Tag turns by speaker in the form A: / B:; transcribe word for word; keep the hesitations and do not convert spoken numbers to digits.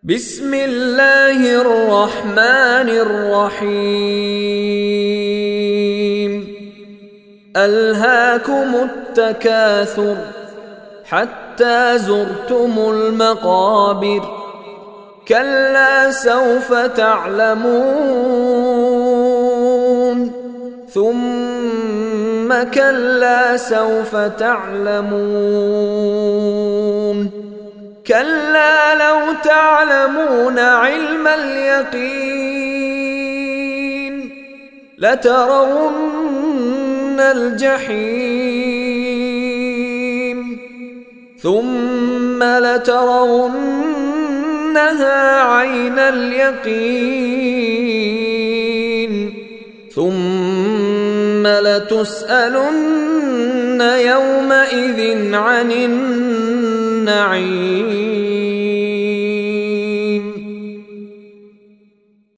A: بسم الله الرحمن الرحيم ألهاكم التكاثر حتى زرتم المقابر كلا سوف تعلمون ثم كلا سوف تعلمون كلا لو تعلمون علم اليقين لترون الجحيم ثم لترونها عين اليقين ثم لتسألن يومئذ عن النعيم